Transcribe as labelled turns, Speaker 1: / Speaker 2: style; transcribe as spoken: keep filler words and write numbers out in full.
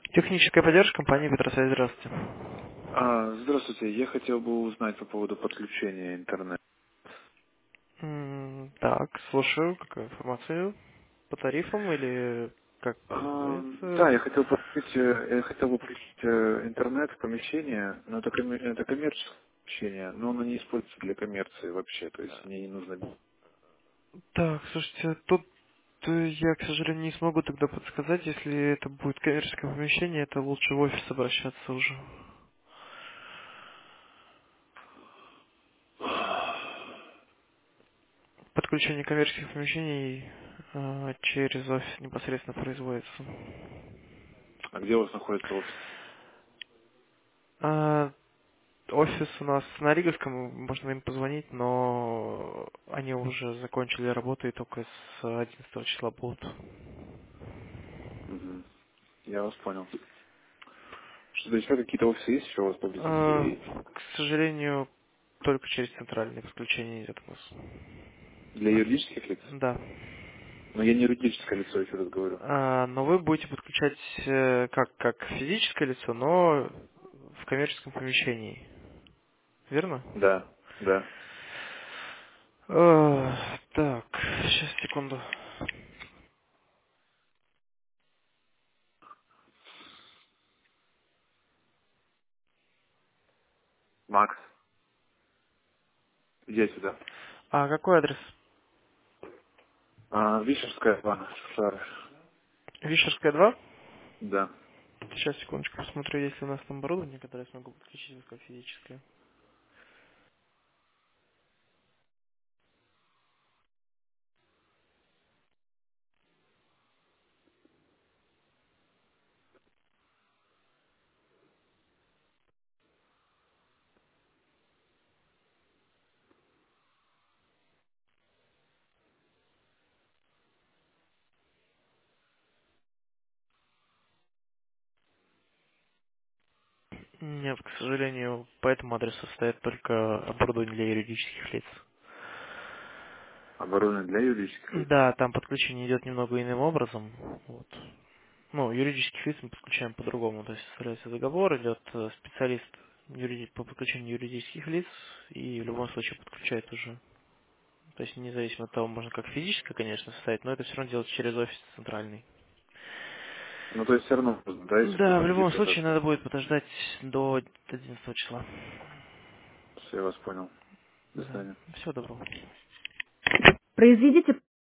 Speaker 1: Техническая поддержка компании Петросвязь, здравствуйте.
Speaker 2: А, здравствуйте, я хотел бы узнать по поводу подключения интернета.
Speaker 1: М, Так, слушаю, какая информация по тарифам или как
Speaker 2: А,
Speaker 1: называется?
Speaker 2: да, я хотел подключить, э, я хотел бы подключить э, интернет в помещение, но это, комме- это коммерческое помещение, но оно не используется для коммерции вообще, то есть мне не нужно.
Speaker 1: Так, слушайте, тут э, я, к сожалению, не смогу тогда подсказать, если это будет коммерческое помещение, это лучше в офис обращаться уже. Подключение коммерческих помещений э, через офис непосредственно производится.
Speaker 2: А где у вас находится офис?
Speaker 1: А, Офис у нас на Риговском, можно им позвонить, но они уже закончили работу и только с одиннадцатого числа будут.
Speaker 2: Мгм. Я вас понял. Что-то еще какие-то офисы есть еще у вас поблизости?
Speaker 1: А,
Speaker 2: Или
Speaker 1: К сожалению, только через центральное подключение идет у нас.
Speaker 2: для юридических лиц?
Speaker 1: Да.
Speaker 2: Но я не юридическое лицо, еще раз говорю.
Speaker 1: А, Но вы будете подключать э, как, как физическое лицо, но в коммерческом помещении. Верно?
Speaker 2: Да, да.
Speaker 1: Э, Так, сейчас, секунду.
Speaker 2: Макс, иди сюда.
Speaker 1: А какой адрес?
Speaker 2: А, Вишерская, два, Шары.
Speaker 1: Вишерская, два.
Speaker 2: Да.
Speaker 1: Сейчас, секундочку, посмотрю, есть ли у нас там оборудование, которое я смогу подключить как физическое. Нет, к сожалению, по этому адресу стоит только оборудование для юридических лиц.
Speaker 2: Оборудование для юридических лиц.
Speaker 1: Да, там подключение идет немного иным образом. Вот. Ну, юридических лиц мы подключаем по-другому. То есть составляется договор, идет э, специалист юриди- по подключению юридических лиц и в любом случае подключает уже. То есть независимо от того, можно как физическое, конечно, составить, но это все равно делать через офис центральный.
Speaker 2: Ну, то есть все равно нужно, да, если
Speaker 1: Да,
Speaker 2: кто-то
Speaker 1: в любом
Speaker 2: будет
Speaker 1: случае
Speaker 2: пытаться.
Speaker 1: надо будет подождать до одиннадцатого числа.
Speaker 2: Все, я вас понял. До
Speaker 1: Да.
Speaker 2: свидания.
Speaker 1: Всего доброго.
Speaker 2: Произведите